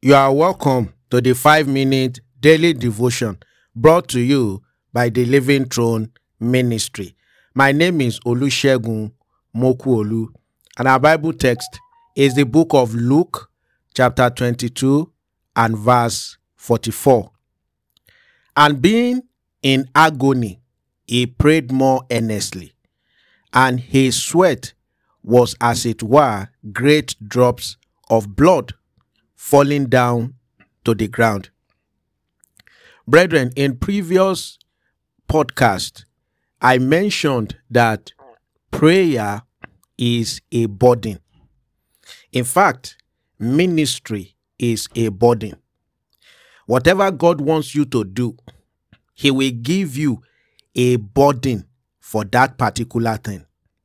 You are welcome to the 5-minute daily devotion brought to you by the Living Throne Ministry. My name is Olusegun Mokuolu, and our Bible text is the book of Luke, chapter 22 and verse 44. And being in agony, he prayed more earnestly, and his sweat was as it were great drops of blood falling down to the ground. Brethren, in previous podcast, I mentioned that prayer is a burden. In fact, ministry is a burden. Whatever God wants you to do, He will give you a burden for that particular thing.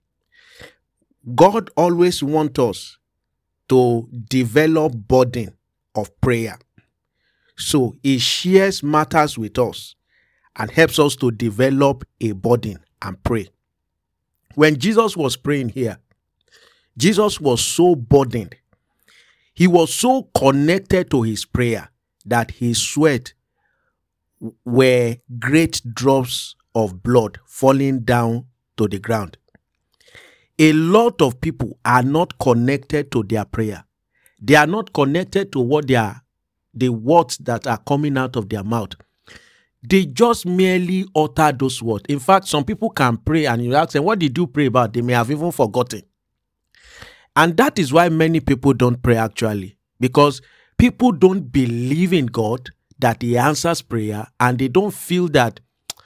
God always wants us to develop burden of prayer. So He shares matters with us and helps us to develop a burden and pray. When Jesus was praying here, Jesus was so burdened. He was so connected to his prayer that his sweat were great drops of blood falling down to the ground. A lot of people are not connected to their prayer. They are not connected to the words that are coming out of their mouth. They just merely utter those words. In fact, some people can pray and you ask them, what did you pray about? They may have even forgotten. And that is why many people don't pray actually. Because people don't believe in God, that He answers prayer, and they don't feel that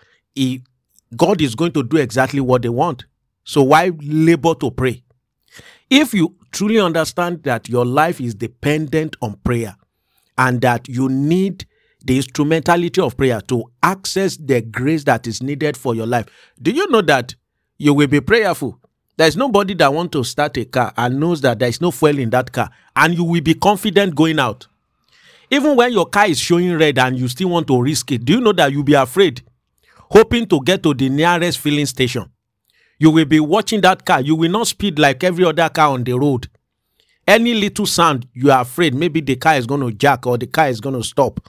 God is going to do exactly what they want. So why labor to pray? If you truly understand that your life is dependent on prayer and that you need the instrumentality of prayer to access the grace that is needed for your life, do you know that you will be prayerful? There is nobody that wants to start a car and knows that there is no fuel in that car, and you will be confident going out. Even when your car is showing red and you still want to risk it, do you know that you'll be afraid, hoping to get to the nearest filling station? You will be watching that car. You will not speed like every other car on the road. Any little sound, you are afraid maybe the car is going to jack or the car is going to stop.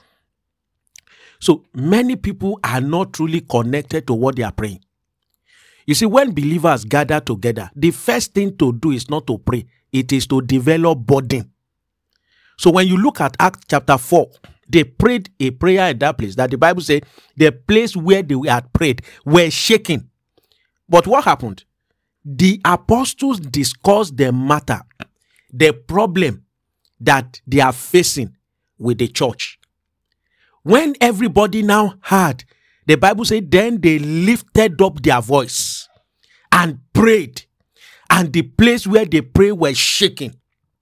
So many people are not truly connected to what they are praying. You see, when believers gather together, the first thing to do is not to pray. It is to develop burden. So when you look at Acts chapter 4, they prayed a prayer at that place that the Bible said the place where they had prayed were shaking. But what happened? The apostles discussed the matter, the problem that they are facing with the church. When everybody now heard, the Bible said, then they lifted up their voice and prayed, and the place where they prayed was shaking.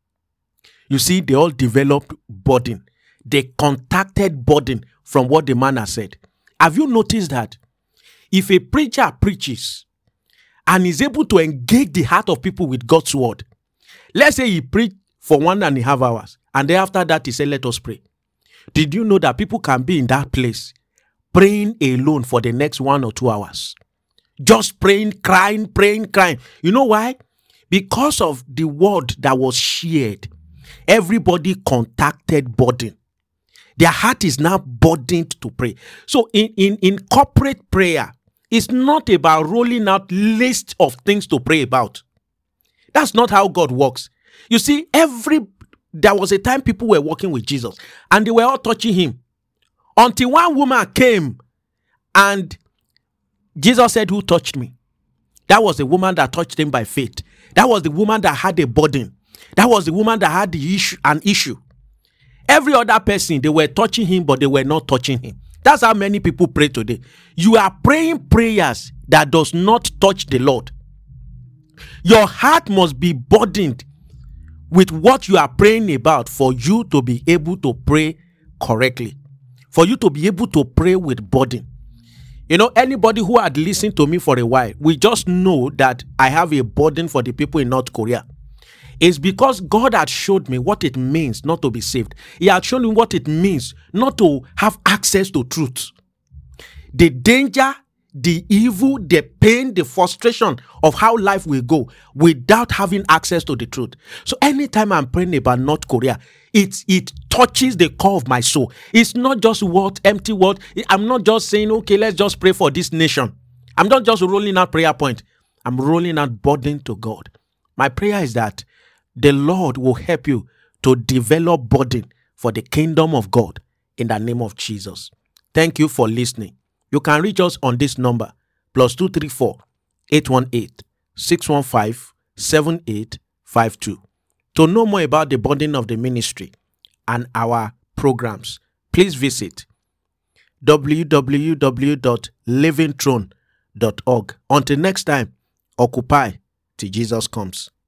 You see, they all developed burden. They contacted burden from what the man has said. Have you noticed that if a preacher preaches and is able to engage the heart of people with God's word, let's say he preached for 1.5 hours, and then after that he said, let us pray. Did you know that people can be in that place praying alone for the next 1 or 2 hours? Just praying, crying. You know why? Because of the word that was shared, everybody contacted burden. Their heart is now burdened to pray. So in corporate prayer, it's not about rolling out list of things to pray about. That's not how God works. You see, there was a time people were walking with Jesus and they were all touching him. Until one woman came and Jesus said, who touched me? That was the woman that touched him by faith. That was the woman that had a burden. That was the woman that had an issue. Every other person, they were touching him, but they were not touching him. That's how many people pray today. You are praying prayers that does not touch the Lord. Your heart must be burdened with what you are praying about for you to be able to pray correctly. For you to be able to pray with burden. You know, anybody who had listened to me for a while, we just know that I have a burden for the people in North Korea. It's because God had showed me what it means not to be saved. He had shown me what it means not to have access to truth. The danger the evil, the pain, the frustration of how life will go without having access to the truth. So anytime I'm praying about North Korea, it touches the core of my soul. It's not just empty word. I'm not just saying, okay, let's just pray for this nation. I'm not just rolling out prayer point. I'm rolling out burden to God. My prayer is that the Lord will help you to develop burden for the kingdom of God in the name of Jesus. Thank you for listening. You can reach us on this number, +234 818 615 7852. To know more about the burden of the ministry and our programs, please visit www.livingthrone.org. Until next time, occupy till Jesus comes.